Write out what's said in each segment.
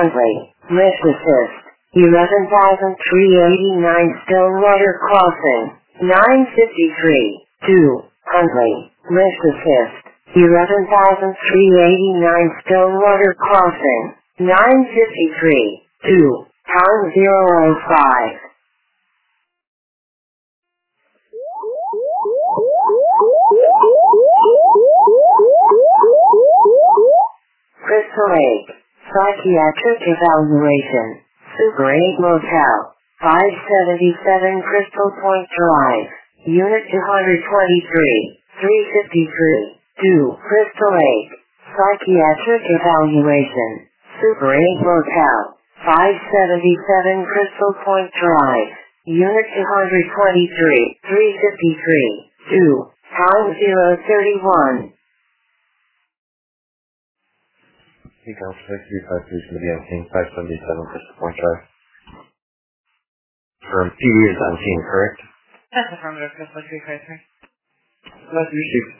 Huntley, lift assist, 11,389 Stonewater Crossing, 953, 2, Huntley, lift assist, 11,389 Stonewater Crossing, 953, 2, time 005. Crystal Lake, Psychiatric Evaluation, Super 8 Motel, 577 Crystal Point Drive, Unit 223, 353, 2, Crystal Lake, Psychiatric Evaluation, Super 8 Motel, 577 Crystal Point Drive, Unit 223, 353, 2, time 031. He comes 6353 from the unseen, 577 Crystal Point Drive. From PD is unseen, correct? That's affirmative, Crystal 353. That's received.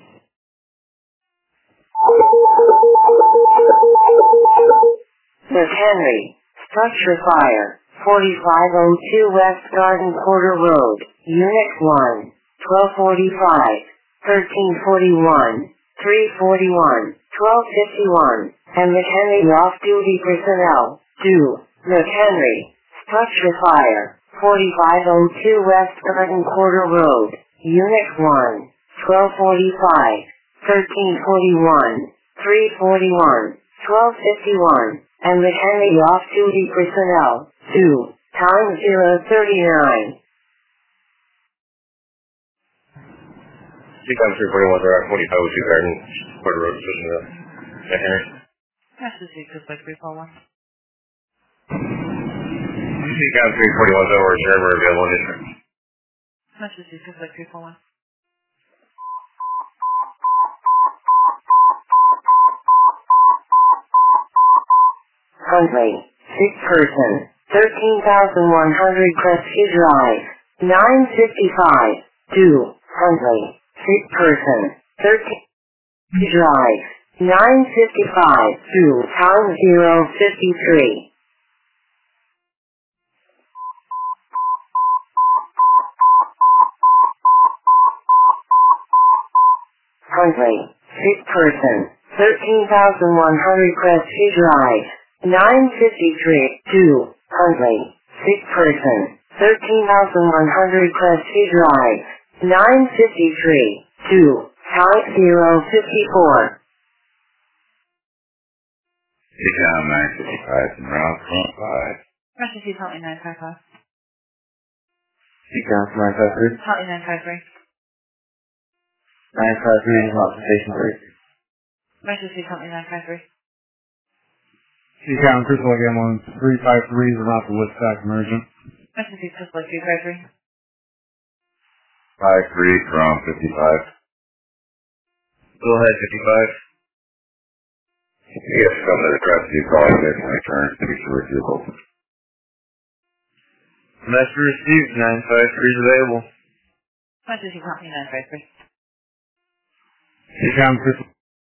Miss Henry, structure fire, 4502 West Garden Quarter Road, Unit 1, 1245, 1341, 341, 1251, and McHenry off-duty personnel, 2, McHenry, structure fire, 4502 West Garden Quarter Road, Unit 1, 1245, 1341, 341, 1251, and McHenry off-duty personnel, 2, time 039. He comes 341, they're at 4502 Garden Quarter Road, switching to McHenry. That's the secret, like 341. He comes 341, so we're sure we're available in district. That's the secret, like 341. Huntley, sick person, 13,100 Crestview Drive, 955, 2, Huntley, sick person, 13 Drive, 955, 2, time 053. Huntley, sick person, 13,100 Crestview Drive, 953, 2, Huntley, sick person, 13,100 Crestview Drive, 953, 2, time 054. Decom 955 and round front 5. Russian Seas, Huntley 955. Decom 953. Huntley 953. 953 is not station 3. Russian Seas, Huntley 953. Decom Crystal Lake Ambulance 353 is about the Woodstock emergent. Russian Seas, Crystal Lake 353. 53 from 55. Go ahead, 55. Yes, come to the Crestview calling this my turn to be sure it's open. Message received, 953 is available. Russian Seas, Huntley 953. Decom Crystal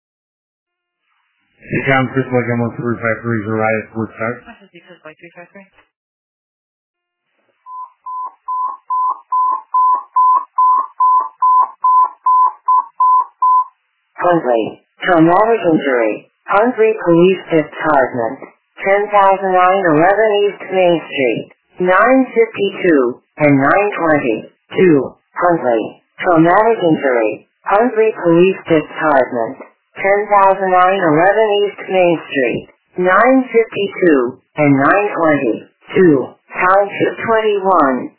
Lake Ambulance 353 is arrived at Woodstock. Russian Seas, Crystal Lake 353. Huntley, traumatic injury, Huntley Police Department, 10,009 11 East Main Street, 952 and 920, 2, Huntley, traumatic injury, Huntley Police Department, 10,009 11 East Main Street, 952 and 920, 2, Township 21.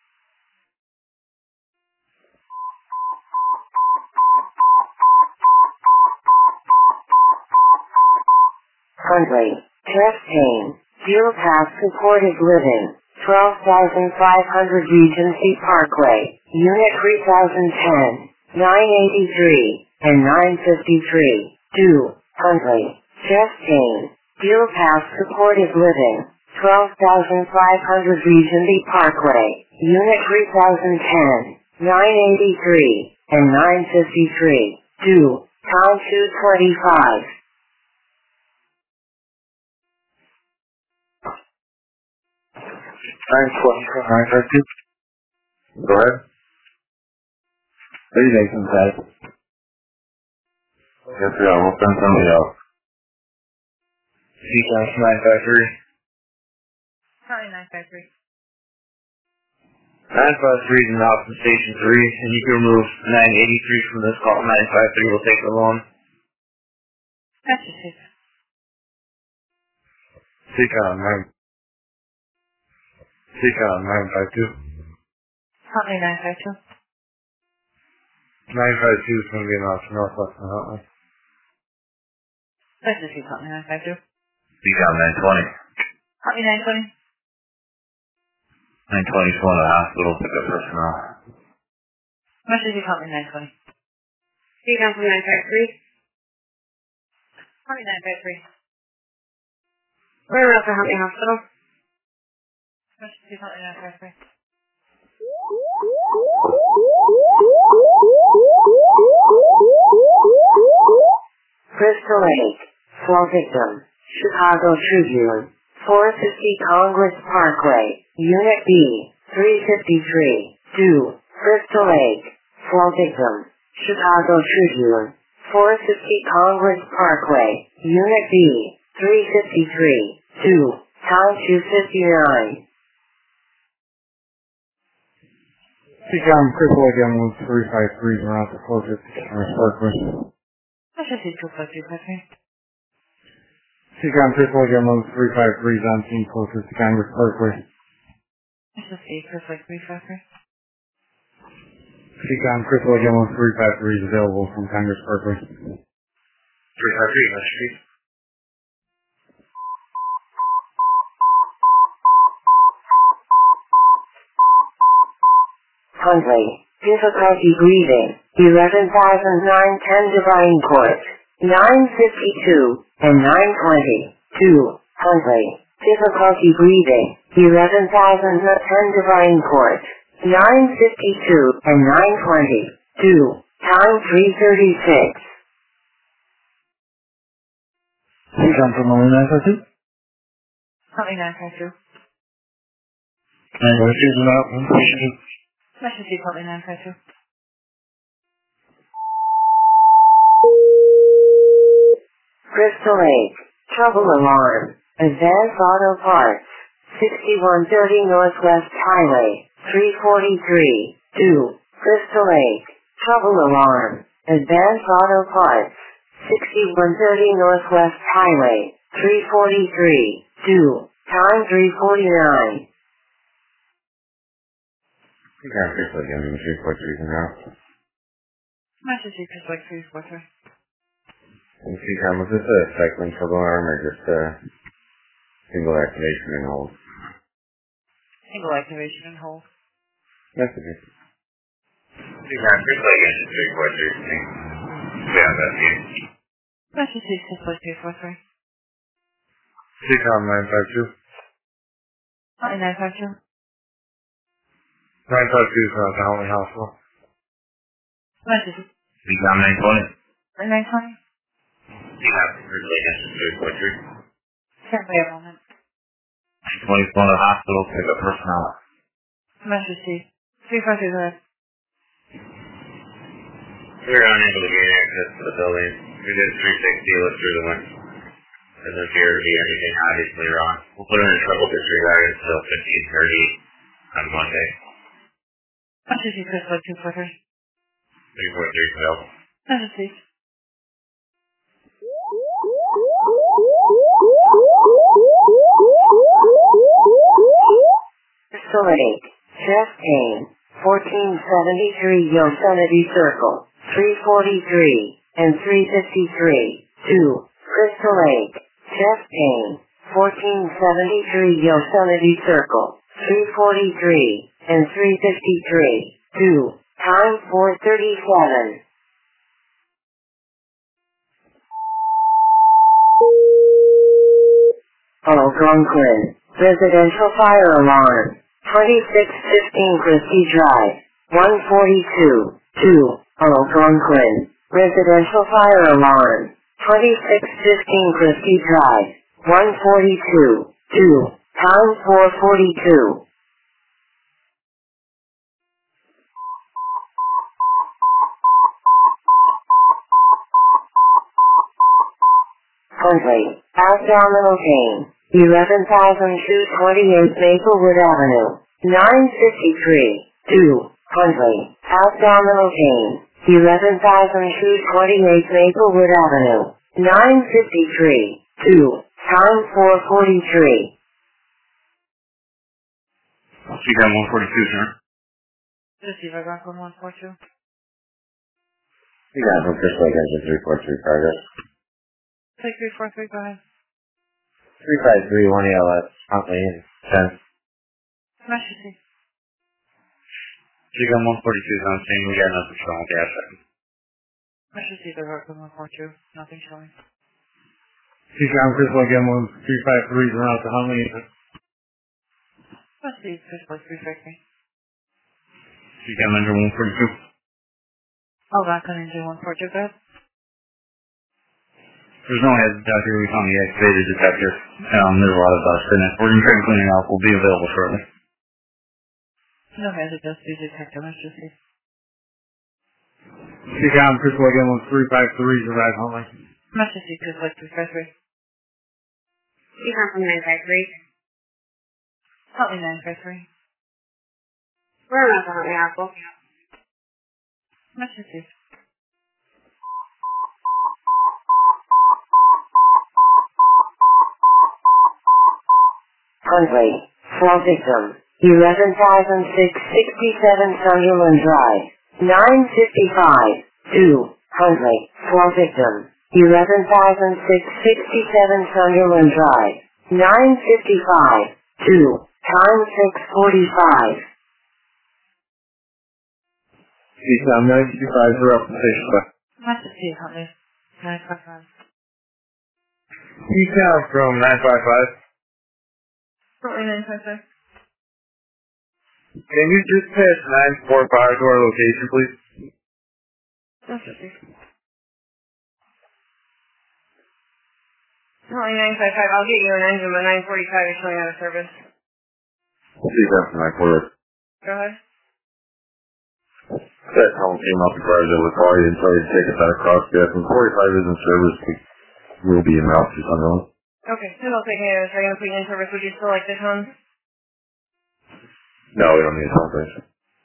Huntley, chest pain, Deal Pass Supported Living, 12,500 Regency Parkway, Unit 3010, 983, and 953, 2, Huntley, chest pain, Deal Pass Supported Living, 12,500 Regency Parkway, Unit 3010, 983, and 953, 2, Town 225. 920 from 952. Go ahead. 30 days inside. Yes, we are. We'll send somebody else. Sequence 953. Currently 953. 953 is an out from station 3, and you can remove 983 from this call. 953 will take the loan. Message received. Sequence 952. Currently 952. 952 is going to be an option northwest from Huntley. Message received. Currently 952. Sequence 920. Currently 920. 920 is going to the hospital, pick up personnel. Message received. Currently 920. Sequence 953. Currently 953. We're at the Huntley Hospital. Message received. Currently 953. Crystal Lake. Fall victim. Chicago Tribune. 450 Congress Parkway. Unit B. 353. 2. Crystal Lake. Fall victim. Chicago Tribune. 450 Congress Parkway. Unit B. 353. 2. Time 259. Sequence Crystal Lake Ambulance 353 around the 450 Congress Parkway. Message received. 25253. Sequence Crystal Lake Ambulance 353 is on scene 450 Congress Parkway. Message received. Crystal Lake 353. Sequence Crystal Lake Ambulance 353 is available from Congress Parkway. 353, Mr. Street. Huntley. Difficulty breathing. 11,910 Divine Court. 952 and 920. 2. Huntley. Difficulty breathing. 11,010 Divine Court. 952 and 920. 2. Time 336. Sequence from 952. Currently 952. 952 is an out from station 2. Message received. Currently 952. Crystal Lake. Trouble alarm. Advance Auto Parts. 6130 Northwest Highway. 343. 2. Crystal Lake. Trouble alarm. Advance Auto Parts. 6130 Northwest Highway. 343. 2. Time 349. Sequence Crystal Lake Ambulance 343 now. Message received. Crystal Lake 343. And Sequence, was this a cycling trouble arm or just a single activation and hold? Single activation and hold. Messages. Sequence Crystal Lake Ambulance 343. Stay on that view. Message received. Crystal Lake 343. Sequence 952. Currently 952. 952 is from the Huntley Hospital. Message received. Sequence 920. Currently 920. Sequence Crystal Lake Ambulance 343. Stand by a moment. 920 from the hospital, pick up personnel. Message received. 353. Go ahead. We were unable to gain access to the building. We did 360, looked through the window. Doesn't appear to be anything obviously wrong. We'll put her in trouble disregard until 15:30 on Monday. Message received. Crystal Lake 243. 343 available. Message received. Crystal Lake. Chest pain. 1473 Yosemite Circle. 343 and 353. 2. Crystal Lake. Chest pain. 1473 Yosemite Circle. 343 and 353. 2. Time 437. Algonquin. Residential fire alarm. 2615 Christie Drive. 142. 2. Algonquin. Residential fire alarm. 2615 Christie Drive. 142. 2. Time 442. Huntley. Abdominal pain. 11,228 Maplewood Avenue. 953. 2. Huntley. Abdominal pain. 11,228 Maplewood Avenue. 953. 2. Time 4:43. You got 142, sir. Receiver back on 142. You got from Crystal Lake Engine 343 progress. Take 343, go ahead. 353, 1 ELS, Huntley, and 10. Smash your seat. You got 142, I'm saying we got nothing wrong with the asset. Smash your seat, back on 142. Nothing showing. Seacom Crystal again was 353 around to Huntley. Smash your seat, Crystal 353. You got under 142. Oh, back on engine 142, go ahead. There's no heads out here. We found the activated detector. There's a lot of dust in it. We're going to try and clean it out. We'll be available shortly. No heads, it just be detected. Smash your seat. Seacom Crystal again was 353 around Huntley. Smash your seat, Crystal 353. Seacom from 953. Huntley 953. We're around the Huntley Apple. Smash your seat. Huntley. Fall victim. 11,667 Sunderland Drive. 955. 2. Huntley. Fall victim. 11,667 Sunderland Drive. 955. 2. Time 6:45. Seacom 925 are up to station. Smash your seat, Huntley 955. Seacom from 955. Huntley 955. Can you just pass 945 to our location, please? Smash your seat. Huntley 955. I'll get you an engine, but 945 is showing out of service. Seacom from 948. Go ahead. That home came up and drives over the car. He didn't tell you to take us out across gas. And 45 is in service. We'll be in route to Sunderland. Okay, so I'll take it as I'm going to put you in service. Would you still like the tones? No, we don't need a celebration.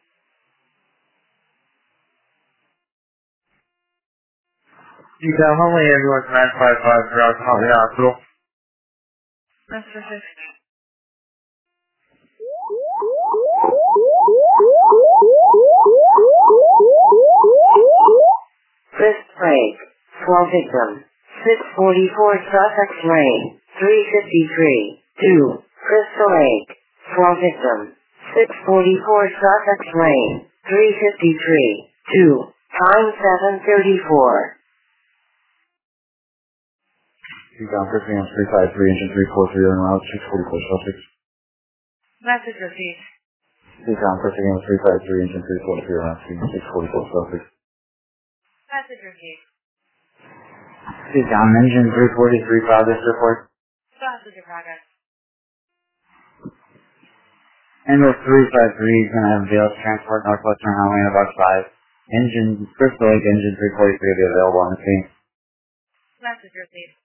Seacom Huntley, everyone's 955 around to Huntley Hospital. Master 6. Chris Brake. Fall victim. 644 Sussex Lane. 353. 2. Crystal Lake. Fall victim. 644 Sussex Lane. 353. 2. Time 7:34. Seacom Crystal 353, engine 343 on route 644 Sussex. Message received. Seacom Crystal 353, engine 343 on route 644 Sussex. Message received. Seacom engine 343, progress report. Passenger progress. Angle 353 is going to have Vales transport Northwestern Highway in about 5. Engine, Crystal Lake engine 343 will be available on the scene. Message received.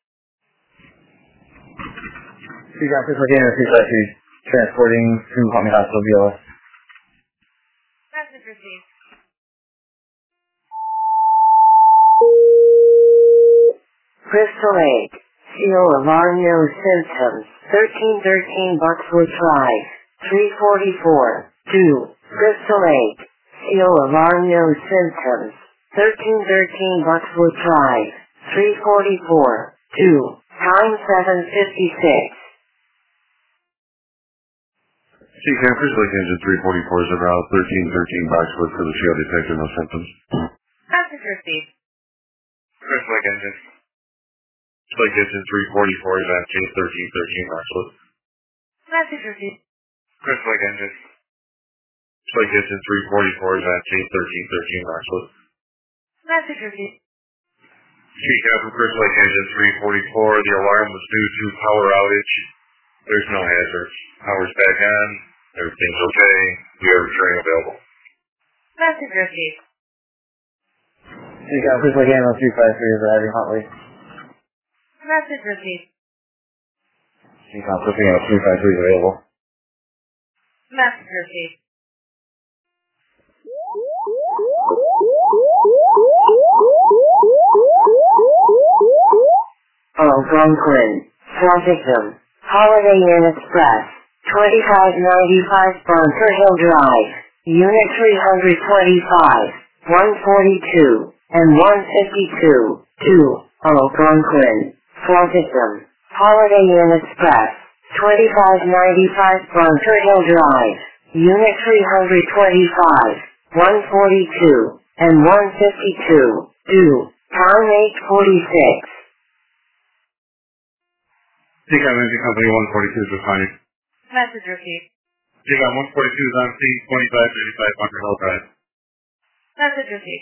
Seacom Crystal Lake engine 353 transporting to Huntley Hospital VLS. Message received. Crystal Lake. CO alarm no symptoms. 1313 Buckswood Drive. 344. 2. Crystal Lake. CO alarm no symptoms. 1313 Buckswood Drive. 344. 2. Time 7:56. Seacom Crystal Lake engine 344 is around 1313 Boxwood for the CO detector, no symptoms. Message received. Crystal Lake engine. Crystal Lake engine 344 is at J1313 Boxwood. Message received. Crystal Lake engine. Crystal Lake engine 344 is at J1313 Boxwood. Message received. Seacom from Crystal Lake engine 344. The alarm was due to power outage. There's no hazards. Power's back on. Everything's okay. We are returning available. Message received. Seacom Crystal Lake engine 353 is arriving Huntley. Message received. Decom Crystal Game 353 is available. Message received. Algonquin. For victim. Holiday Inn Express. 2595 Bunker Hill Drive. Unit 325. 142 and 152. 2. Algonquin. For victim. Holiday Inn Express. 2595 Bunker Hill Drive. Unit 325. 142 and 152. 2. Time 8:46. Decom Engine Company 142 is responding. Message received. Decom 142 is on scene, 2535 Bunker Hill Drive. Message received.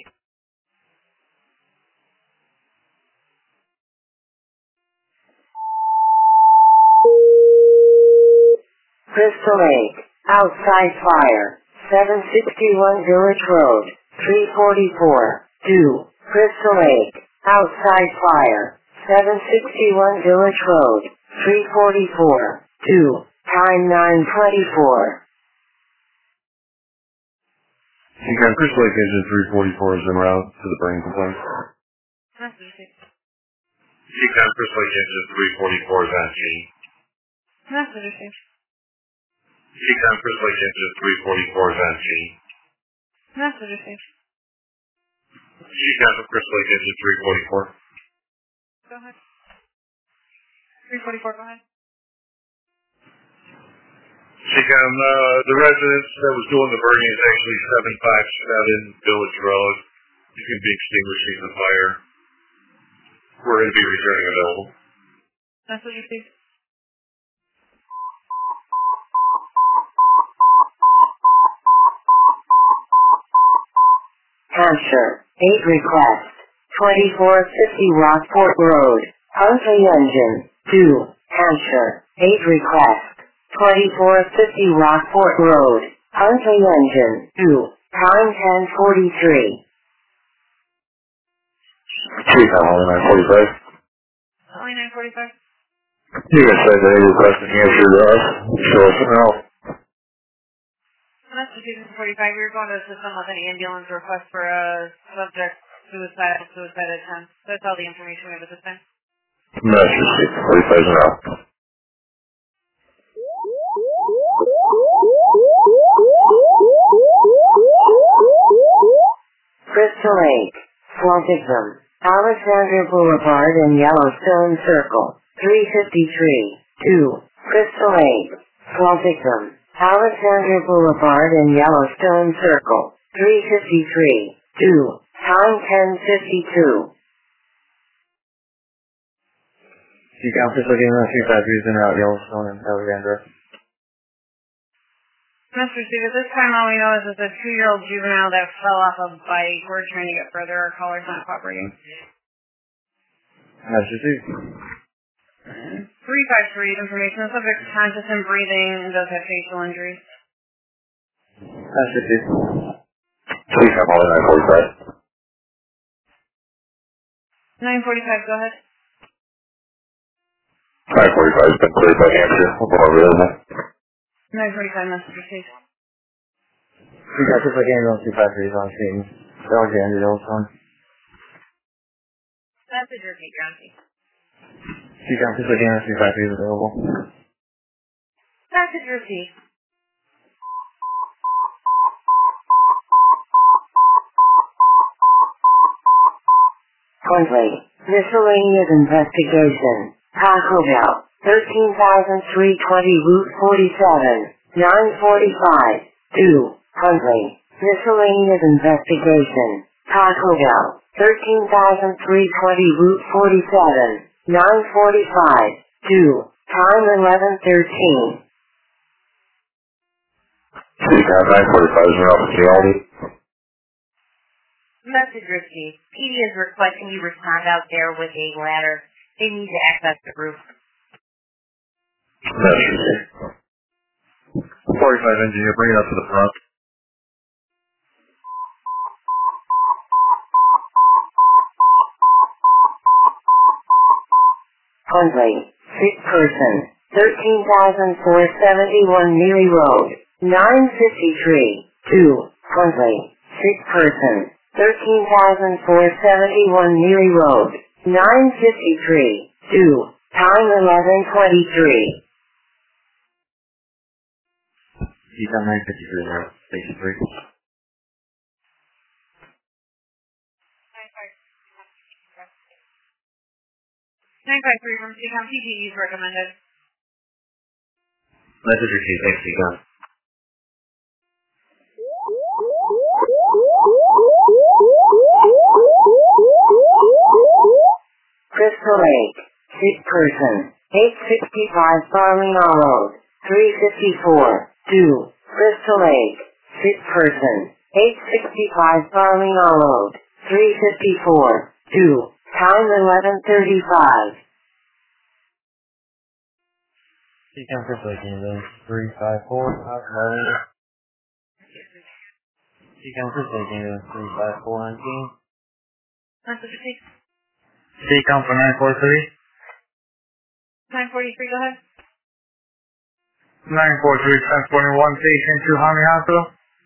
Crystal Lake. Outside fire. 761 Village Road. 344. 2. Crystal Lake. Outside fire. 761 Village Road. 344. 2. Time 9:24. Decom Crystal Lake Engine 344 is en route to the burning complaint. Message received. Decom Crystal Lake Engine 344 is on scene. Message received. Decom Crystal Lake Engine 344 is on scene. Message received. Decom Crystal Lake Engine 344. Go ahead. 344, go ahead. Decom, the residence that was doing the burning is actually 757 Village Road. You can be extinguishing the fire. We're going to be returning available. Message received. Hampshire. 8 request. 2450 Rockport Road. Huntley Engine. 2. Hampshire. 8 request. 2450 Rockport Road. Huntley Engine. 2. Time 10:43. Decom only 945. Only 945. You guys said that any request in Hampshire to us. Show us an out. Message received 45. We were going to the system with an ambulance request for a subject suicide attempt. That's all the information we have at this time. Message received 45 is en route. Crystal Lake. For victim. Alexander Boulevard and Yellowstone Circle. 353. 2. Crystal Lake. For victim. Alexander Boulevard and Yellowstone Circle. 353. 2. Time 10:52. Decom Crystal Game 353 is en route. Yellowstone and Alexandra. Message received. At this time, all we know is it's a 2-year-old juvenile that fell off a bike. We're trying to get further. Our caller's not cooperating. Message received. 353 information. The subject is conscious and breathing and does have facial injuries. Message received. Decom only 945. 945, go ahead. 945 has been cleared by Hampshire. We're available. 945, message received. Decom Crystal Game 253 is on scene. Alexandra, Yellowstone. Message received, Grancy. Decom Crystal Game 253 is available. Message received. Huntley. Miscellaneous investigation. Taco Bell. 13,320 Route 47. 9:45. 2. Huntley. Miscellaneous investigation. Taco Bell. 13,320 Route 47. 9:45. 2. Time 11:13. Decom 945 is en route to Reality. Message received. PD is requesting you respond out there with a ladder. They need to access the roof. Message received. 45 engineer, bring it up to the front. Hundley, sick person, 13,471 Neely Road, 953, 2, Hundley, sick person, 13,471 Neely Road, 953, 2, time 11:23. He's on 953 now, station 3. 953 from Seacom PTE is recommended. Message received, thanks, Seacom. Crystal Lake, sick person, 865 Farming Road, 354, 2, Crystal Lake, sick person, 865 Farming Road, 354, 2, time 11:35. Seacom Crystal Lake, Unit 354, Seacom Crystal Lake, Unit 35419. Message received. Seacom for 943. 943, go ahead. 943, transporting 1 patient to Harmony Hospital.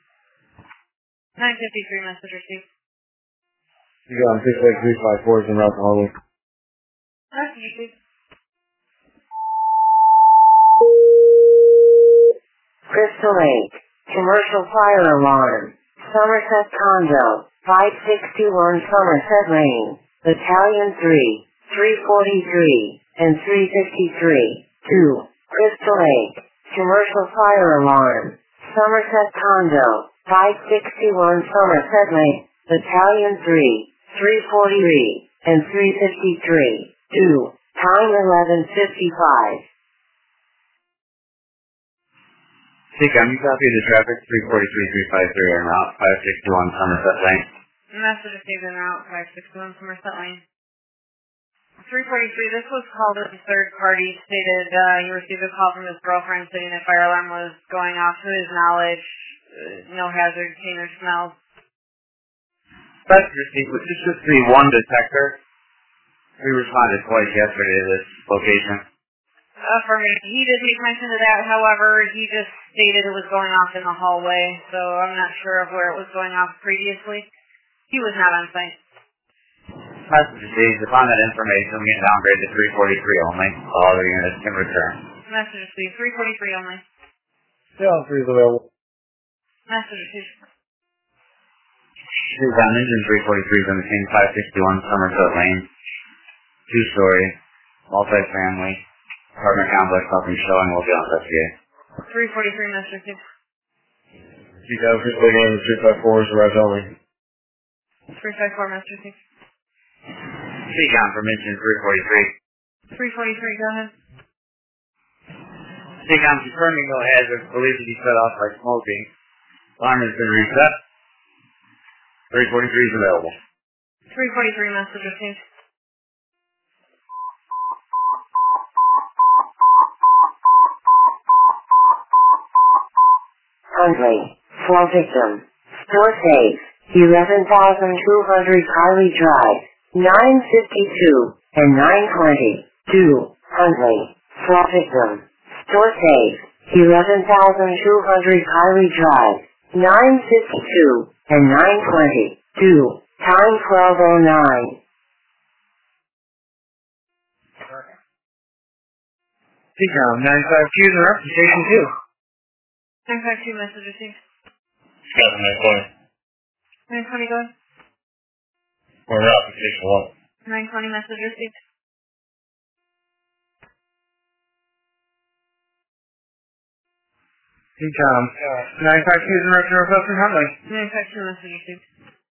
953, message received. Seacom Crystal Lake 354 is en route to Harley. Message received. Crystal Lake, commercial fire alarm, Somerset Condo, 5621 Somerset Lane, Battalion 3, 343, and 353, 2, Crystal Lake, commercial fire alarm, Somerset Condo, 561 Somerset Lane, Battalion 3, 343, and 353, 2, time 11:55. Seacom, you copy the traffic 343-353 en route 561 Somerset Lane. Message received en route 561 Somerset Lane. 343, this was called as a third party, stated he received a call from his girlfriend stating a fire alarm was going off to his knowledge, no hazard seen or smelled. Message received, which is just the one detector. We responded twice yesterday to this location. For me, he did make mention of that, however, he just stated it was going off in the hallway, so I'm not sure of where it was going off previously. He was not on site. Message received, upon that information, we can downgrade to 343 only. All other units can return. Message received, 343 only. Yeah, 3 is available. Message received. Seacom engine 343 is on the scene 561 Somerset Lane. 2-story, multi-family, apartment complex, nothing showing, will be on investigate. 343, message received. Seacom Crystal Lake, Unit 354 is arrived only. 354, message received. Seacom from engine 343. 343, go ahead. Seacom confirming no hazard, believed to be set off by smoking. Alarm has been reset. 343 is available. 343, message received. Hundley, 4 victim, store safe, 11,200 Kylie Drive, 952, and 920, 2, Hundley, 4 victim, store safe, 11,200 Kylie Drive, 952, and 920, 2, time 12:09. Seacom 952 is en route to Station 2. 952, message received. Got 920. 920, go ahead. We're out to Station 1. 920, message received. Seacom 952 is en route to Northwestern Huntley. 952, message received.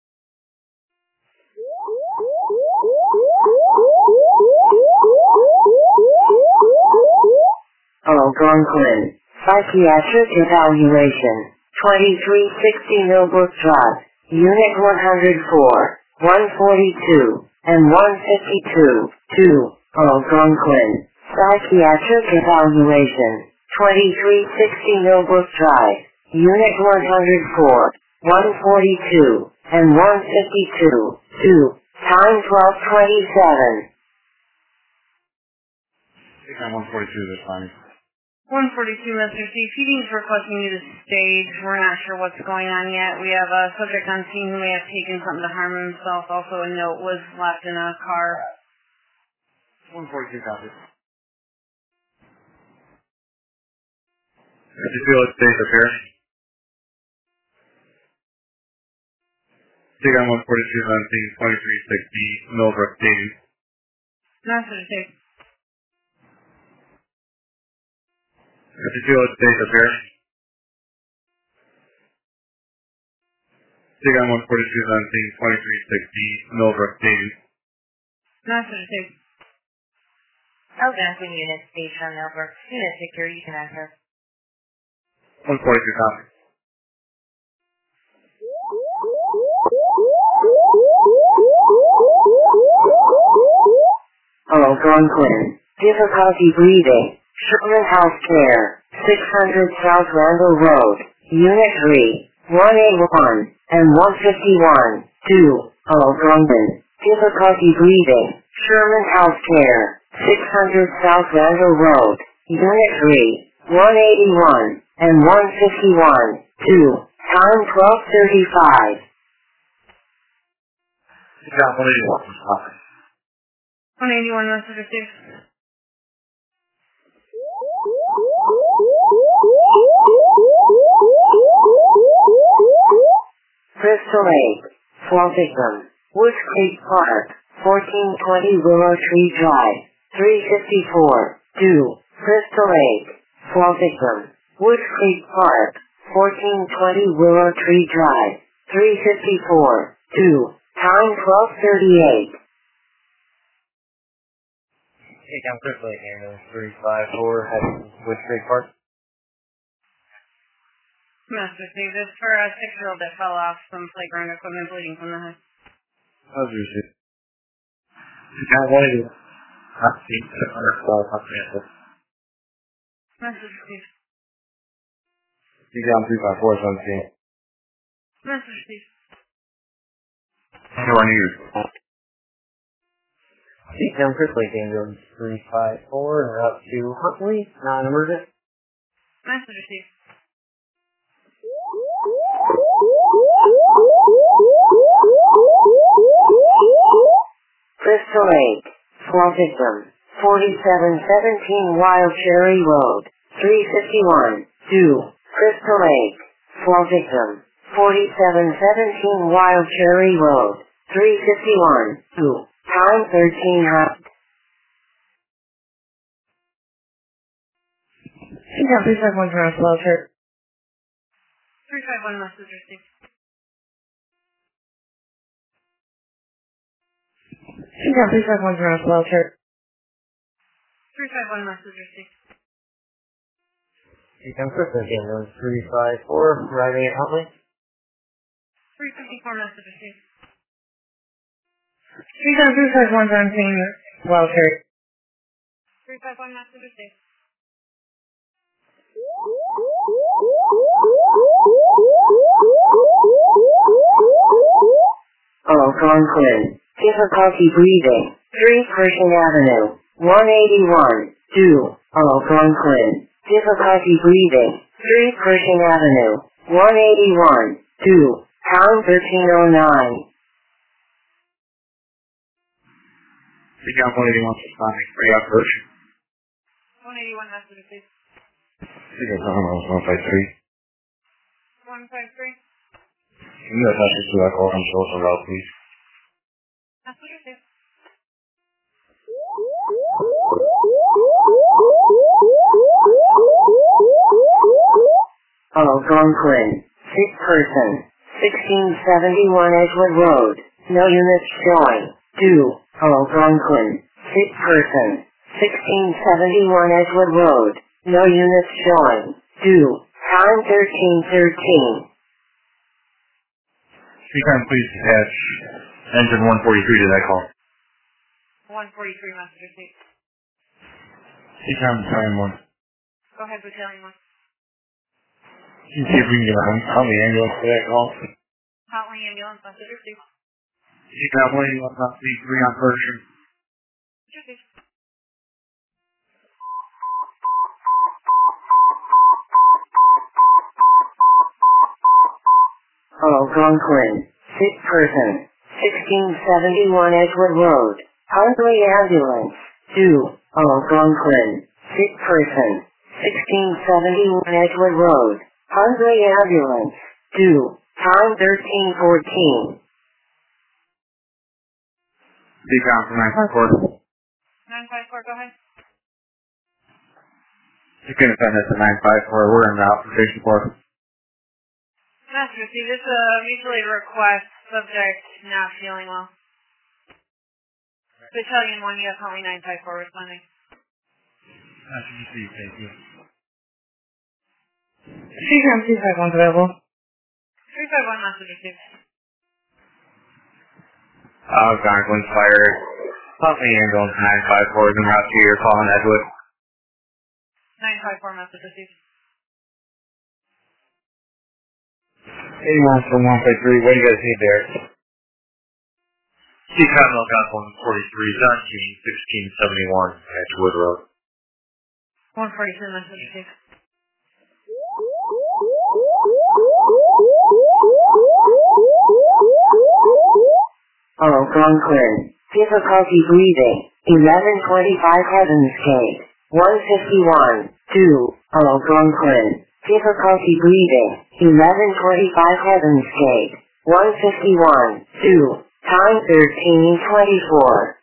Algonquin, psychiatric evaluation, 2360 Millbrook Drive, Unit 104, 142, and 152, 2, Algonquin, psychiatric evaluation, 2360 Millbrook Drive, Unit 104, 142, and 152, 2, time 12:27. Take on 142 this time. 142, Mr. Steve. Feeding's requesting you to stage. We're not sure what's going on yet. We have a subject on scene who may have taken something to harm himself. Also, a note was left in a car. 142 copies. Did you feel it's safe up here? Take on 142 on scene 2360 Millbrook Stadium. Message received. Did you feel it's safe up here? Take on 142 on scene 2360 Millbrook Stadium. Message received. Algonquin unit station on Millbrook. Unit Victor, you can enter. 142 copy. Algonquin. Difficulty breathing. Sherman Health Care. 600 South Randall Road. Unit 3. 181 and 151. 2. Algonquin. Difficulty breathing. Sherman Health Care. 600 South Randall Road. Unit 3. 181 and 151. 2. Time 12:35. Take on 181 copy. 181, message received. Crystal Lake. Swampingham. Woods Creek Park. 1420 Willow Tree Drive. 354. 2. Crystal Lake. Swampingham. Woods Creek Park. 1420 Willow Tree Drive. 354. 2. Time 12:38. Take on Crystal Lake ambulance 354 heading Woods Creek Park. Message received. This for a 6-year-old that fell off some playground equipment bleeding from the head. How's your shit? Take on 181. Not scene 600 comprehensive. Message received. Take on 354 on scene. Message received. Anyone use? Take down Crystal Lake ambulance 354 and route to Huntley, non-emergent. Message received. Crystal Lake. Swampingham. 4717 Wild Cherry Road. 351. 2. Crystal Lake. Swampingham. 4717 Wild Cherry Road. 351. 2. Time 1300. Take down 351 from Shelter. 351, message received. Take down 351 from Shelter. 351, message received. Take down Crystal Lake ambulance 354, arriving at Huntley. 354, message received. Take down 351 from Shelter. 351, message received. Algonquin. Difficulty breathing. 3 Pershing Avenue. 181. 2. Algonquin. Difficulty breathing. 3 Pershing Avenue. 181. 2. Time 1309. Take on 181 responding. Ready out approach. 181, message received. Take on 153. 153, Can you attach this to that call and show us a route, please? message received. Algonquin. 6 person. 1671 Edgewood Road. No units showing. 2. Algonquin. 6 person. 1671 Edgewood Road. No units showing. 2. Time 1313. Speaker, please attach engine 143 to that call. 143, message received. Speaker, time 1. Go ahead, battalion 1. Can you see if we can get a Huntley ambulance for that call? Huntley ambulance, message received. Speaker, 181 not 3 on Pershing. Message received. Algonquin, sick person, 1671 Edgewood Road, Huntley Ambulance, due, Algonquin, sick person, 1671 Edgewood Road, Huntley Ambulance, due, time 13:14. Decon for 954. 954, go ahead. You can send us to 954. We're in route for station 4. Master, see, this is a mutual aid request. Subject not feeling well. Battalion 1, yes, only 954 responding. Master, received. Thank you. Decon 251 available. 351, message received. Algonquin Fire. Huntley Ambulance 954 is en route to your call in Edgewood. 954, message received. 81 from 153. What do you guys need there? Decon Algonquin 43, 1671 Edgewood Road. 142, message received. Algonquin, difficulty breathing, 1125 Heavens Gate, 151, 2, Algonquin, difficulty breathing, 1125 Heavens Gate, 151, 2, time 13:24.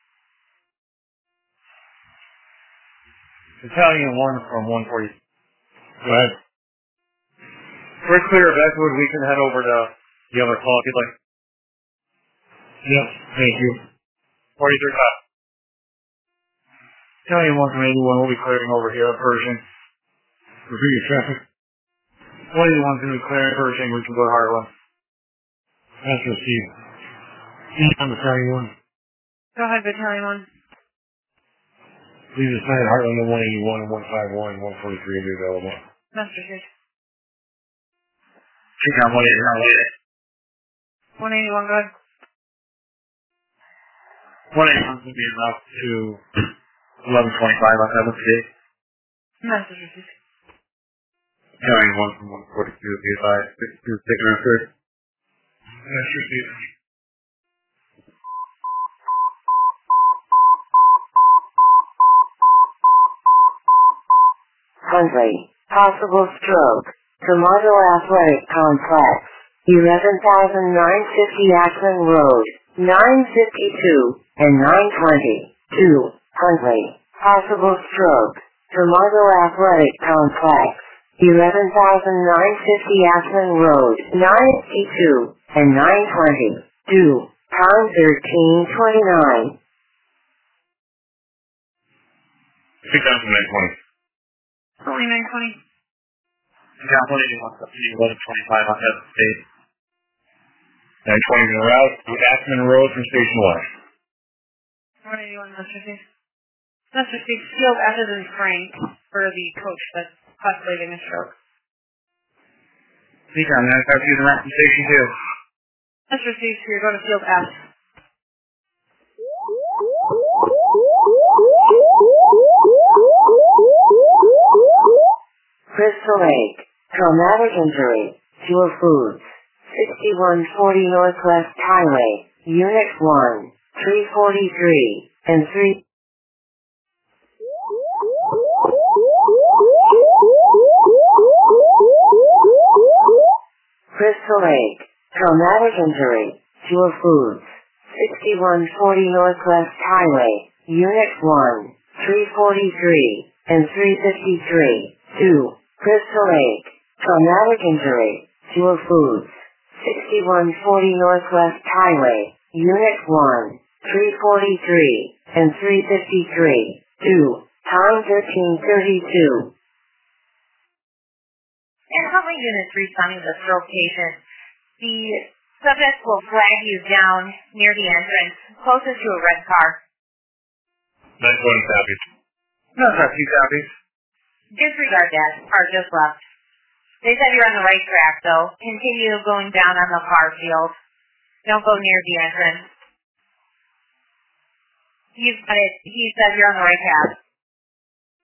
Battalion 1 from 140. Go ahead. We're clear of Edgewood. We can head over to the other call if you'd like. Yep, thank you. 43 cop. Battalion 1 from 81 will be clearing over here at Pershing. Repeat your traffic. 181's going to be clearing at Pershing. We can go to Heartland. That's received. I'm Battalion 1. Go ahead, Battalion 1. Please assign Heartland to 181 and 151 and 143 will be available. Message received. Decon 181. 181, go ahead. 181's going to be enough to 1125 on 7th day. Message received. Battalion 1 from 142 will be advised. 62 taken on third. That's received. Huntley, possible stroke, Tomato Athletic Complex, 11,950 Akron Road, 952 and 920, 2, Huntley, possible stroke, Tomato Athletic Complex, 11,950 Akron Road, 952 and 920, 2, time 13:29. Decon from 920. Only 920. Decon 181 up to 1125 on 7th state. 920 in route to Akron Road from Station 1. 181, message received. Message received. Field F is in Frank for the coach that's possibly getting a stroke. Decon 952 is en route from Station 2. Message received. Here, go to Field F. Crystal Lake, traumatic injury, Pure Foods, 6140 Northwest Highway, Unit 1, 343, and 3. Crystal Lake, traumatic injury, Pure Foods, 6140 Northwest Highway, Unit 1, 343, and 353, 2, Crystal Lake, traumatic injury, Pure Foods, 6140 Northwest Highway, Unit 1, 343, and 353, 2, time 13:32. And Huntley Unit 3 responding to the stroke patient. The subject will flag you down near the entrance, closest to a red car. 920 copies. No, that's 2 copies. Disregard that. Car just left. They said you're on the right track, though. Continue going down on the car field. Don't go near the entrance. You've got it. He said you're on the right path.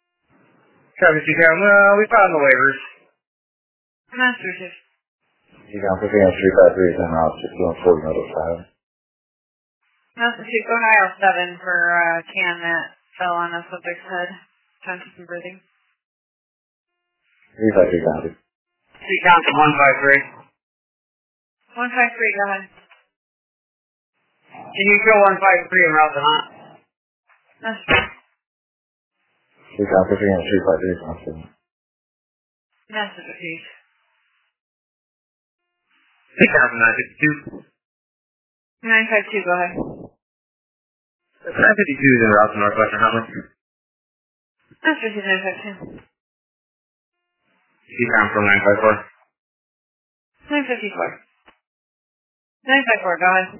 Copy, Decon. We found the waivers. Master received. Seacom picking up 353 is en route 6140 Meadow 5. Massachusetts, Ohio 7 for can that fell on a subject's head. Time for some breathing. 353 counted. Seacom to 153. 153, go ahead. Can you show 153 en route to Hunt? Seacom picking up 353 is on 7. Massachusetts. Seacom to 952. 952, go ahead. 952 is en route to Northwestern Huntley. Massachusetts 952. Seacom from 954. 954. 954, go ahead.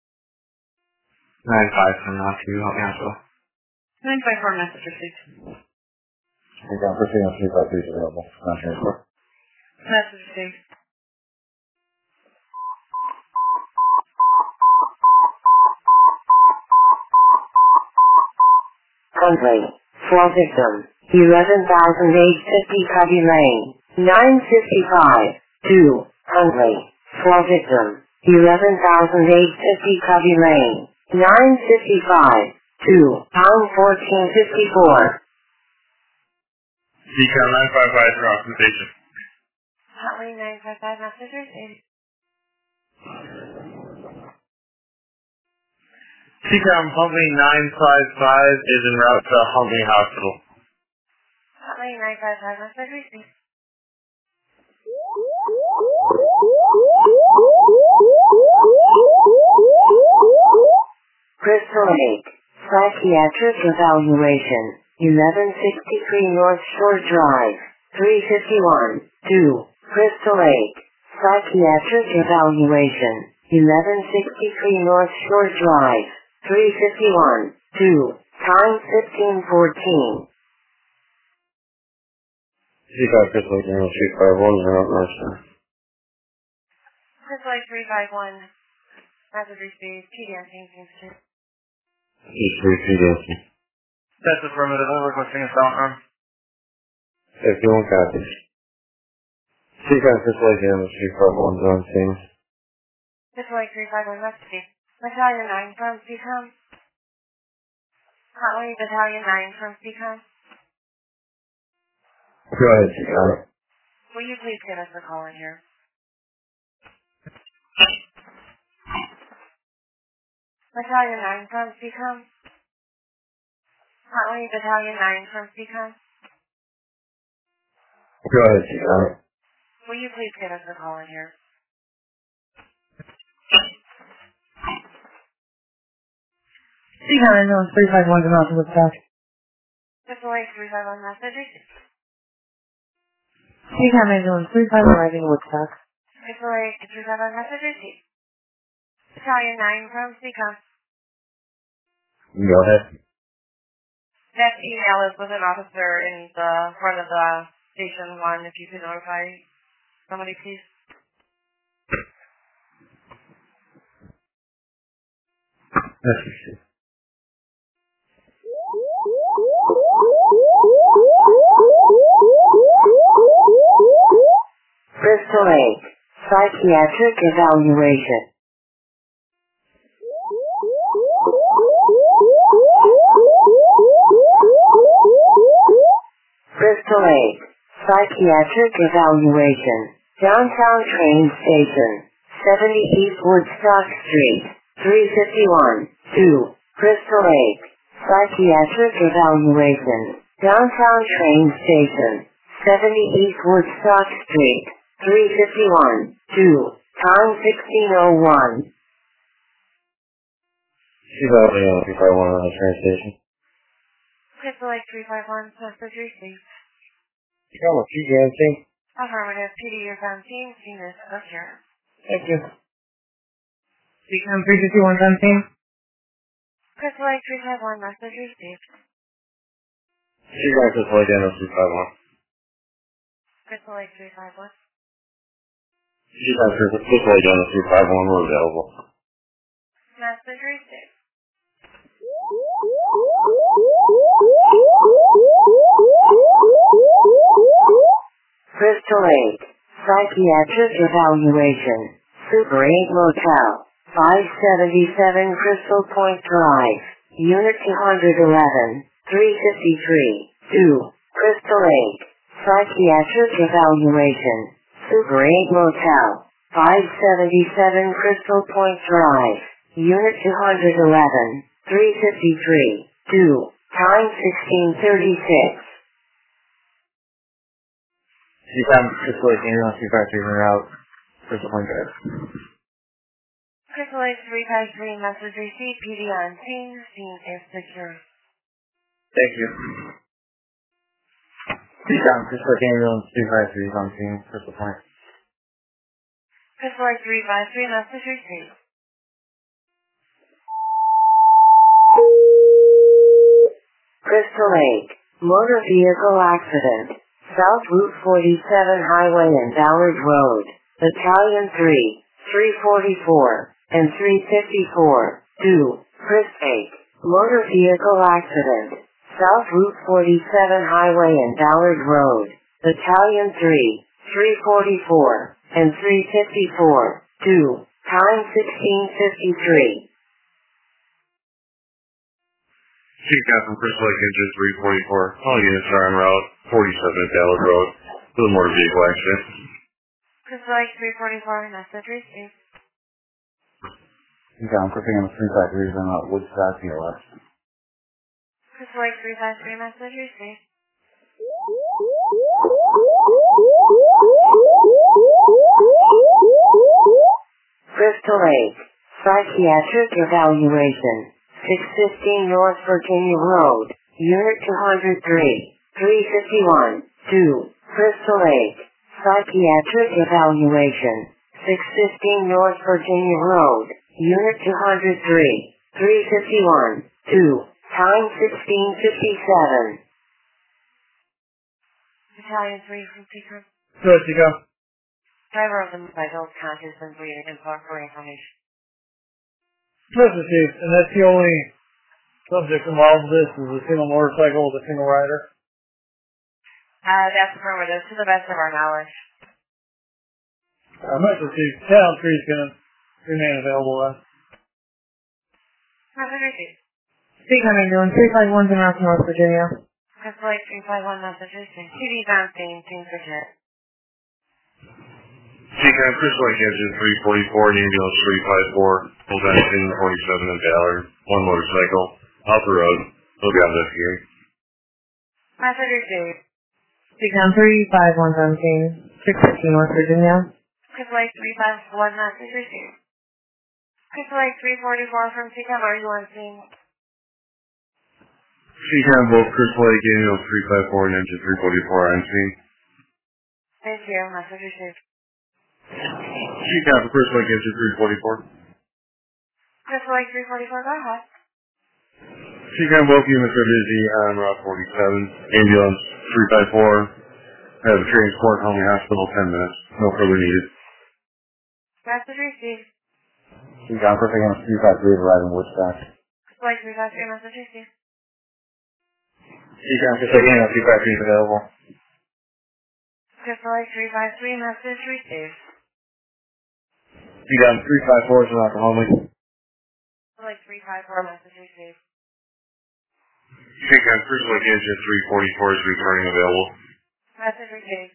95 from now to Huntley Hospital. 954, Massachusetts. Seacom picking up 353 is available. Non-transport. Massachusetts. Huntley, 4 victim, 11,850 Covey Lane, 955, 2, Huntley, 4 victim, 11,850 Covey Lane, 955, 2, pound 1454. Seacom 955 for optimization. Huntley 955 Massachusetts. Seacom Huntley 955 is en route to Huntley Hospital. Huntley 955 Massachusetts. Crystal Lake, psychiatric evaluation, 1163 North Shore Drive, 351, 2, Crystal Lake, psychiatric evaluation, 1163 North Shore Drive, 351, 2, time 1514. Seacom Crystal Lake General 351 is en route Northstar. Crystal Lake 351 Massachusetts. PDM Kingston. East 33 That's affirmative. I'm requesting a silent run. 51 copies. Seacom Crystal Lake General 351 is on scene. Crystal Lake 351 Massachusetts. Battalion 9 from Seacom. Huntley Battalion 9 from Seacom. Go ahead, Seacom. Will you please get us a call in here? Battalion 9 from Seacom. Huntley Battalion 9 from Seacom. Go ahead, Seacom. Will you please get us a call in here? Seacom ambulance 351 is out to the back. Crystal Lake 351 Massachusetts. Seacom ambulance 351 arriving Woodstock. Crystal Lake 351 Massachusetts. Battalion 9 from Seacom. Go ahead. That email is with an officer in the front of the station 1. If you could notify somebody, please. Yes, Crystal Lake, psychiatric evaluation. Crystal Lake, psychiatric evaluation, downtown train station, 70 East Woodstock Street, 351, 2, Crystal Lake, psychiatric evaluation, downtown train station, 70 East Woodstock Street, 351, 2, time 1601. She's out there if I want on the train station. Crystal Lake 351 Massachusetts. Come on, you dancing. Affirmative. PD is on scene. Scene is secure. Thank you. Seacom 351 on scene. Crystal Lake 351 Massachusetts. She's going to play down 351. Crystal Lake 351. She's going to play down 351. We're available. Massachusetts. Crystal Lake, psychiatric evaluation, Super 8 Motel, 577 Crystal Point Drive, Unit 211, 353, 2, Crystal Lake, psychiatric evaluation, Super 8 Motel, 577 Crystal Point Drive, Unit 211, 353, 2, time 1636. Anytime Crystal Lake Ambulance 353 en route, Crystal Point Drive. Crystal Lake 353, message received, PD on scene, scene is secure. Thank you. Anytime Crystal Lake Ambulance 353 is on scene, Crystal Point. Crystal Lake 353, message received. Crystal Lake, motor vehicle accident, South Route 47 Highway and Ballard Road, Battalion 3, 344, and 354, 2, Chris Lake, motor vehicle accident, South Route 47 Highway and Ballard Road, Battalion 3, 344, and 354, 2, time 1653. CCAP from Crystal Lake Engine 344. All units are en route 47 at Ballard Road. To the motor vehicle accident. Crystal Lake 344, message received. I'm clipping on the 353 on Woodstock near west. Crystal Lake 353, message received. Crystal Lake, psychiatric evaluation, 615 North Virginia Road, Unit 203, 351, 2, Crystal Lake, psychiatric evaluation, 615 North Virginia Road, Unit 203, 351, 2, time 1657. Battalion 3 from Seacom. Good, you go. Driver of the motorcycle is conscious and breathing and for information. Listen, Chief, and that's the only subject involved in this is a single motorcycle with a single rider? That's affirmative to the best of our knowledge. Message Chief, Town 3 is going to remain available then. Message received. Seacom ambulance 351 in North Virginia. Crystal Lake 351, message received. TV's on scene, scene secure. CCAP Crystal Lake Engine 344 and Ambulance 354. Hold on scene 47 at Ballard. One motorcycle. Off the road. They'll be on this here. Message received. Seacom 351 on scene, 615 North Virginia. Crystal Lake 351, message received. Crystal Lake 344 from Seacom, are you on scene? CCAP both Crystal Lake Ambulance 354 and Engine 344 on scene. Thank you, message received. CCAP Crystal Lake Engine 344. Crystal Lake 344, go ahead. CCAP both units are busy on Route 47. Ambulance 354. Have a transport home to hospital 10 minutes. No further needed. Message received. I'm clipping on the 353 arriving Woodstock. Crystal Lake 353, message received. CCAP Crystal Lake Ambulance 353 is available. Crystal Lake 353, message received. CCAP 354 is not only. Crystal Lake 354, message received. CCAP Crystal Lake Engine 344 is returning available. Message received.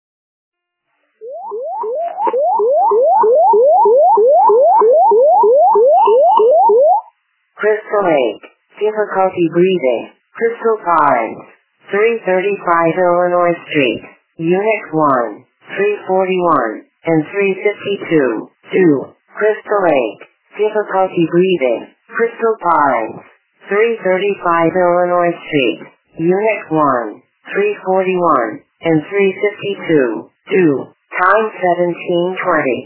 Crystal Lake, difficulty breathing, Crystal Pines, 335 Illinois Street, Unit 1, 341, and 352, 2, Crystal Lake, difficulty breathing, Crystal Pines, 335 Illinois Street, Unit 1, 341, and 352, 2, time 1720.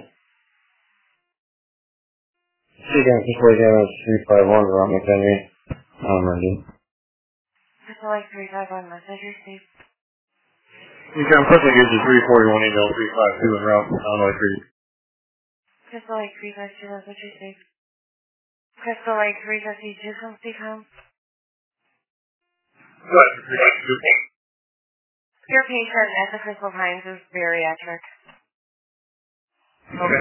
CCAP Crystal Lake Ambulance 351 is around McHenry. I'm ready. Crystal Lake 351, message received. CCAP Crystal Lake Engine 341 Ambulance 352 en route Illinois 3. Crystal Lake 352, message received. Crystal Lake 352 from Seacom. What? Your patient at the Crystal Pines is bariatric. Okay.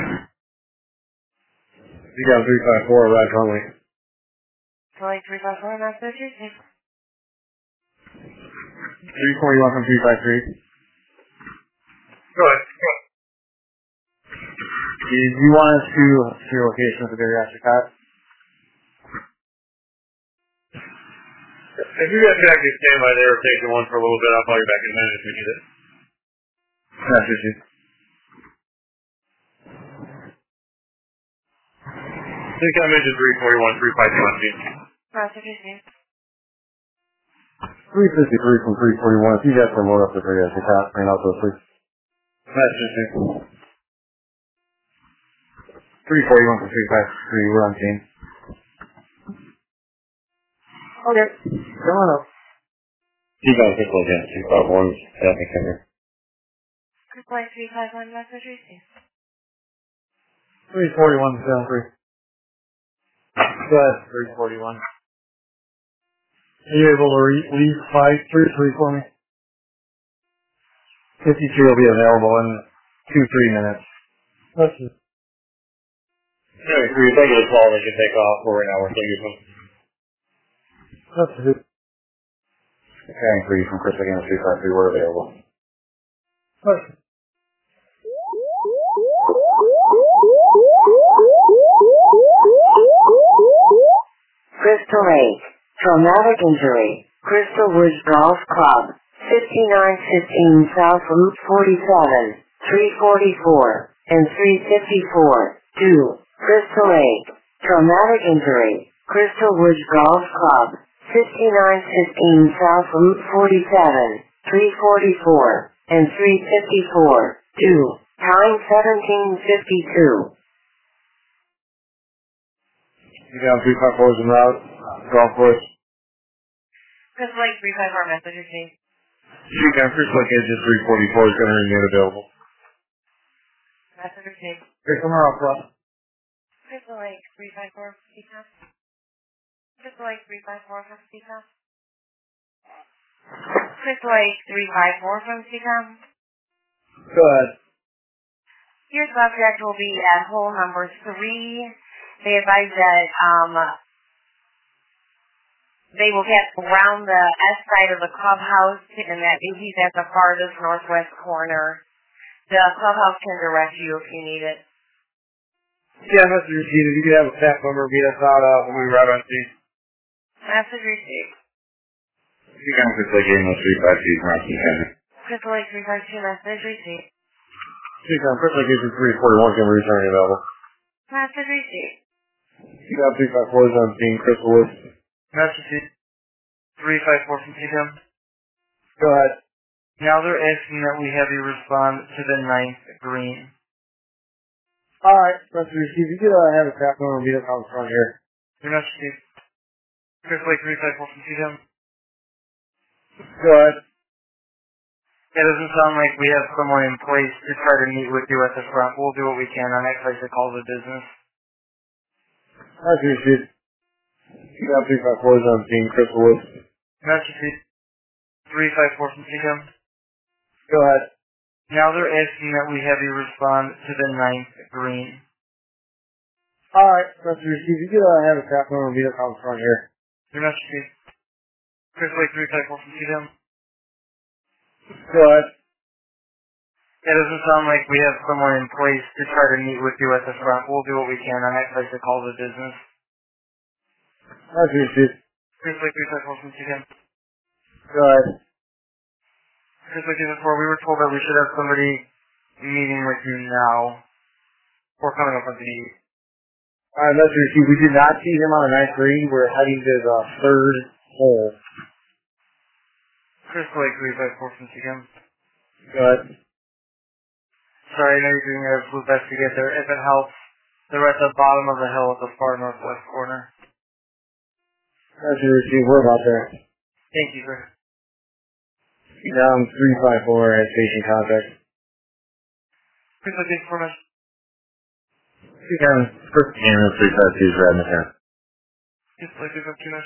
You got 354, Rod Conley. Conley 354, Massachusetts. 341 from 353. Go ahead. Do you want us to your location with the bariatric cot? If you guys could actually stand by there or station 1 for a little bit, I'll call you back in a minute if we need it. Massachusetts. I think I mentioned 341, 352. Massachusetts. 353 from 341. If you guys can load up the bariatric cot, bring out those please. Massachusetts. 341 from 353, we're on team. Okay, come on up. You guys just look at 251's traffic center. Conley 351, Massachusetts. 341 down 3. Go ahead, 341. Are you able to leave 533 for me? 53 will be available in 2-3 minutes. That's it. Alright, so you're taking a call, they can take off for an hour, so you're supposed to. That's it. Carrying 3 from Chris again, 353, we're available. That's it. Crystal Lake. Traumatic injury. Crystal Ridge Golf Club. 5915 South Route 47. 344 and 354. 2. Crystal Lake. Traumatic injury. Crystal Ridge Golf Club. 5915 South Route 47. 344 and 354. 2. Time 1752. You got 354s en route. Golf course. Conley 354, Massachusetts. You got first look at just 344 is going to remain available. Massachusetts. Here, come on up front. Conley 354, Seacom. Conley 354 from Seacom. Conley 354 from Seacom. Go ahead. Your subject will be at hole number 3. They advise that they will get around the S side of the clubhouse, and that he's at the farthest northwest corner. The clubhouse can direct you if you need it. Yeah, Mr. Rashid, if you could have a staff member meet us out when we arrive on scene. Message received. You guys just like in those 352 from Rocky Center. Crystal Lake 352, message received. You got first look at 341 is going to be returning available. Message received. You got 354s on scene, Crystal Woods. Massachusetts 354 from Seacom. Go ahead. Now they're asking that we have you respond to the 9th green. Alright, Mr. Rashid, you could have a staff member meet us out front here. Your Massachusetts Crystal Lake 354 from Seacom. Go ahead. It doesn't sound like we have someone in place to try to meet with you at the front. We'll do what we can on that place that calls it business. Mr. Rashid. You got 354s on scene, Crystal Woods. Massachusetts 354 from Seacom. Go ahead. Now they're asking that we have you respond to the 9th green. Alright, Mr. Rashid, you could have a staff member meet us out front here. Your Massachusetts Crystal Lake 354 from Seacom. Go ahead. It doesn't sound like we have someone in place to try to meet with you at the front. We'll do what we can on that place that calls it business. Mr. Rashid. Crystal Lake 354 from Seacom. Go ahead. Crystal Lake 354, we were told that we should have somebody meeting with you now. Or coming up on the meeting. Alright, Mr. Rashid, we did not see him on the 9th green. We're heading to the 3rd hole. Crystal Lake 354 from Seacom. Go ahead. Sorry, I know you're doing your absolute best to get there. If it helps, they're at the bottom of the hill at the far northwest corner. Mr. Rashid, we're about there. Thank you, sir. Down 354 at station contact. Crystal Lake 354, man. You got first game of 352 is right in the town. Crystal Lake 352, man.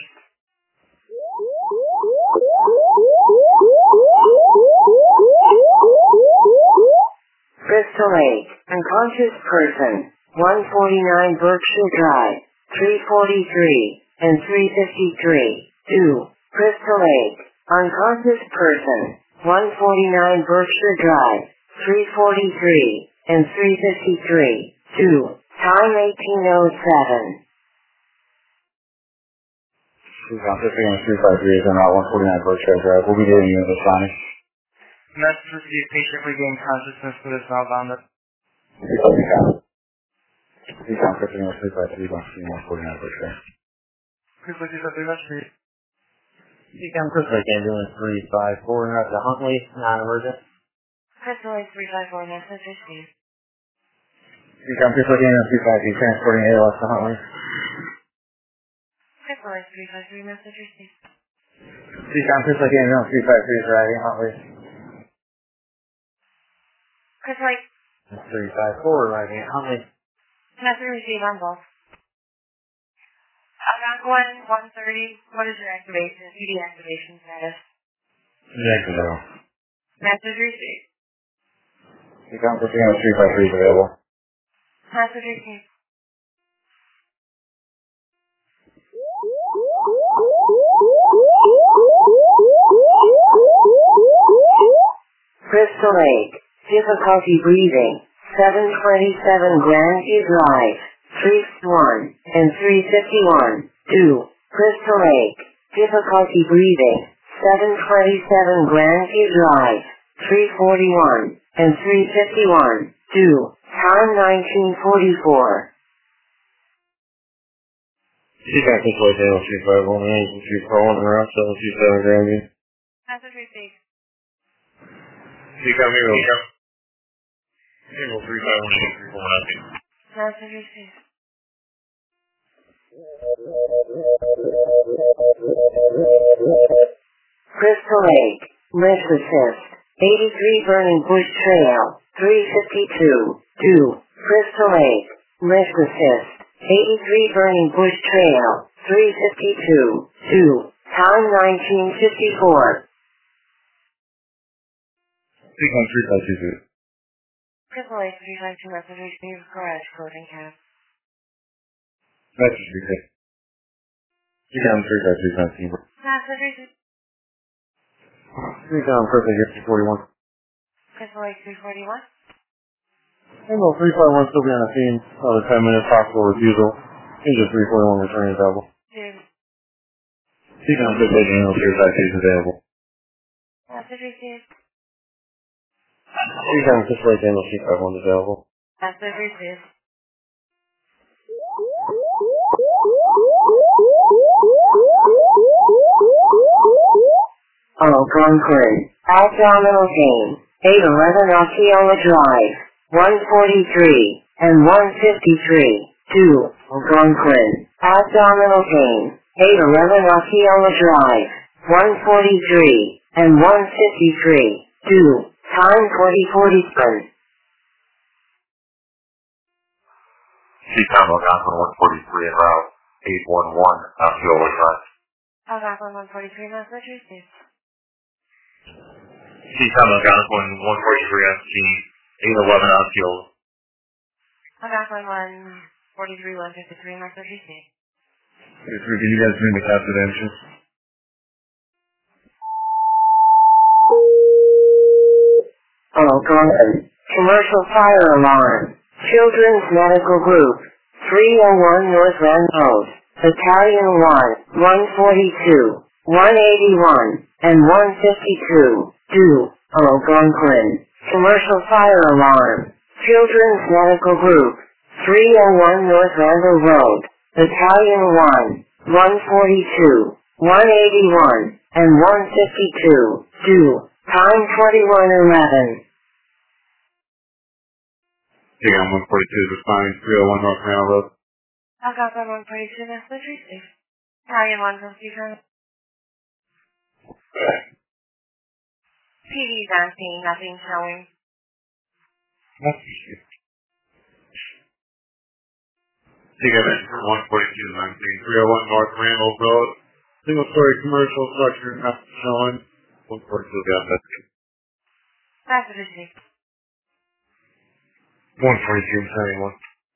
Crystal Lake, unconscious person, 149 Berkshire Drive, 343 and 353. 2. Crystal Lake, unconscious person, 149 Berkshire Drive, 343 and 353. 2. Time 1807. Frequency 353 is on Route 149 Berkshire Drive. We'll be getting you the Sonic. Message received. Patient regained consciousness for this outbound. Recon 353 on 149 Berkshire. Frequency 353 message. Recon Crystal Lake Ambulance 354 and up to Huntley, non-emergent. Crystal Lake 354 message received. Recon Crystal Lake Ambulance 353 transporting ALS to Huntley. Crystal Lake 353 message received. Recon Crystal Lake Ambulance 353 driving Huntley. Crystal Lake 354 arriving at Huntley. message received on both. Algonquin 130, what is your activation? PD activation status? Negative. Message received. Recon Crystal Ambulance 353 is available. Message received. Crystal Lake, difficulty breathing, 727 Grandview Drive, 351 and 351. 2. Crystal Lake, difficulty breathing, 727 Grandview Drive, 341 and 351. 2. Time 1944. Recon Crystal Lake Ambulance 351 and 341 and around 727 Grandview. Message received. Recon Hero. Hero 351 nothing. Message received. Crystal Lake, lift assist, 83 Burning Bush Trail, 352. 2. Crystal Lake, lift assist, 83 Burning Bush Trail, 352. 2. Time 1954. Recon 352. Crystal Lake 352 message received. Garage closing cap. Message received. Recon 352 19. Message received. Recon Crystal Lake 341. Crystal Lake 341. Angle 351 still be on the scene. Another 10 minutes possible refusal. Engine 341 returning available. Dude. Recon Crystal Lake Angle 352 is available. Message received. Recon Crystal Lake Angle 351 is available. Message received. Algonquin, abdominal pain, 811 Osceola Drive, 143 and 153. 2. Algonquin, abdominal pain, 811 Osceola Drive, 143 and 153. 2. Time 4047. Recon Algonquin 143 en route 811 Osceola Drive. Algonquin 143 message received. Recon Algonquin 143 SG 811 Osceola. Algonquin 143 153 message received. Can you guys bring the confidential? Algonquin, commercial fire alarm, Children's Medical Group, 301 North Rand Road, Battalion 1, 142, 181, and 152. 2. Algonquin, commercial fire alarm, Children's Medical Group, 301 North Randall Road, Battalion 1, 142, 181, and 152. 2. Time 2111. Recon 142 responding 301 North Randall Road. Algonquin 142 message received. Battalion 1 from Seafront. PD's on scene, nothing showing. Recon 142 is on scene 301 North Randall Road. Single story commercial structure not showing. 142 got that. Message received. 142 and 71.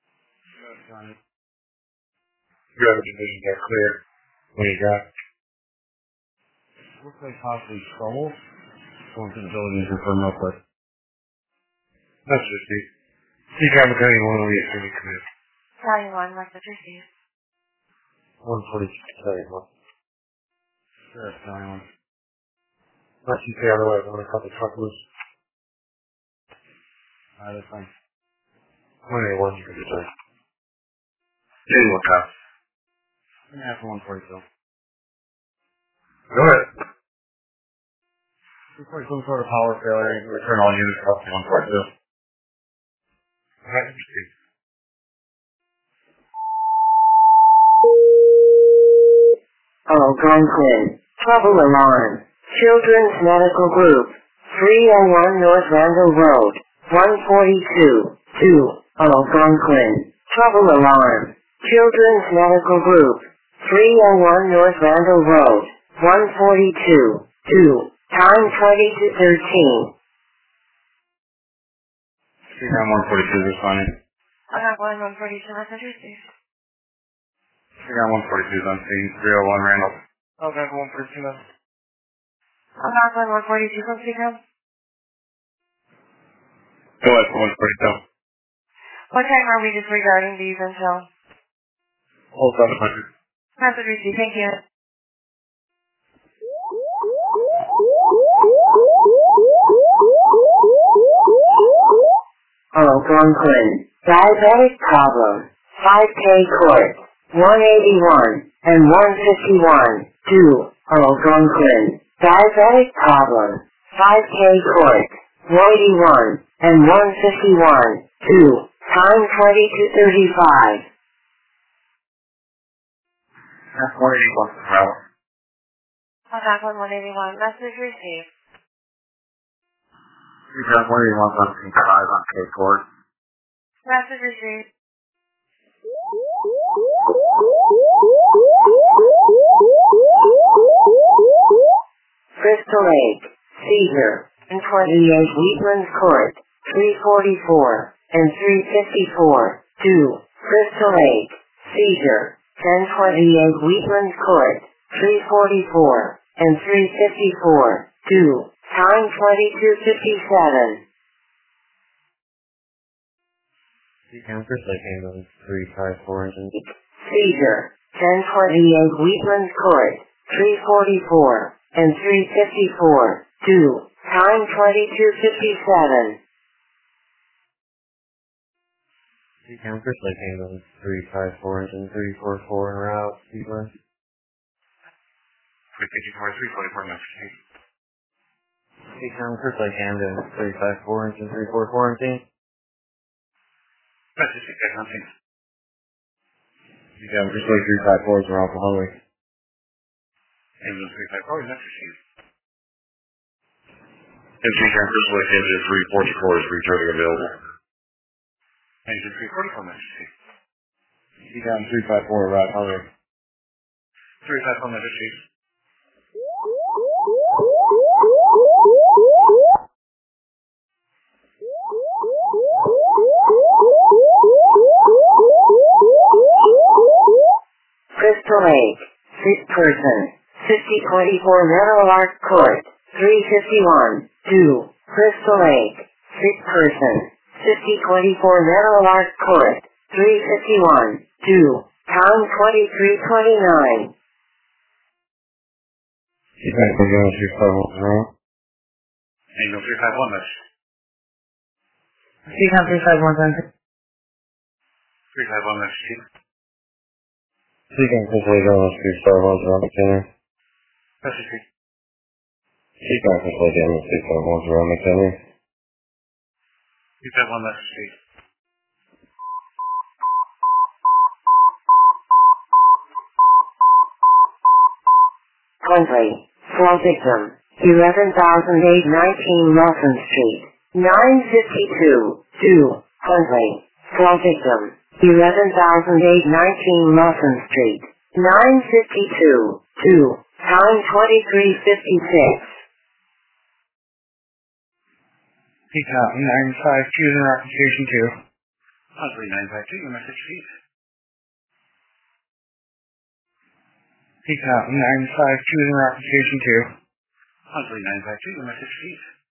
Your other divisions are clear. What do you got? Looks like possibly trouble. Going to the building and confirm real quick. That's just it. You got McConaughey 1 will be a semi commit. Tally 1, message received. 142, sorry, 1. Sure, Tally 1. Unless you say otherwise, I'm going to cut the truck loose. Alright, that's fine. 181, you can do that. Didn't look up. Yeah, for 142. Go ahead. Report some sort of power failure and return all units up to 142. Alright, interesting. Algonquin. Trouble alarm. Children's Medical Group. 301 North Randall Road. 142. 2. Algonquin. Trouble alarm. Children's Medical Group. 301 North Randall Road. 142. 2. Time 20 to 13. Speaker 142 responding. Algonquin 142, message received. Speaker 142 is on scene. 301 Randall. Algonquin 142, message. Algonquin 142 from Seacom. Go ahead for 142. What time are we disregarding these until? Hold 700. Message received, thank you. Algonquin. Diabetic problem. 5K court. 181 and 151. 2. Algonquin. Diabetic problem. 5K court. 181 and 151. 2. Time 20 to 35. That's 181 per hour. Algonquin 181, message received. Speaker 181 on scene 5 on K Court. Message received. Crystal Lake. Seizure. And 28 Wheatlands Court. 344 and 354. 2. Crystal Lake. Seizure. 1028 Wheatlands Court. 344 and 354. 2. Time 22:57. Seacom Crystal Lake Ambulance 354 engine. Seizure. 1028 Wheatlands Court. 344 and 354. 2. Time 22:57. Seacom Crystal Lake Ambulance 354 engine 344 en route. Seawest. 354, 344 message. Seacom Crystal Lake Ambulance 354 engine 344 engine. Message to get on scene. Seacom Crystal Lake 354 is around the highway. Ambulance 354 message. Seacom Crystal Lake Engine 344 is returning available. Engine 344 message. Seacom 354 around the highway. 354 message. Crystal Lake. 6 person. 5024 Meadowlark Court. 351. 2. Crystal Lake. 6 person. 5024 Meadowlark Court. 351. 2. Time 23:29. Seacom Ambulance 351 around. Angel 351 message. Seacom 351 351 message. Seacom Crystal Lake Ambulance 351 around McKinley. Message. Seacom Crystal Lake Ambulance 351 around McKinley. 351 message. Huntley. Fall victim. 11,819 Lawson Street. 952. 2. Huntley. Fall victim. 11,819 Lawson Street. 952. 2. Time 23:56. Seacom 952 in Rocket Station 2. Huntley 952, your message, please. Peacock 952 is your application 2. Huntley 952, your message, please.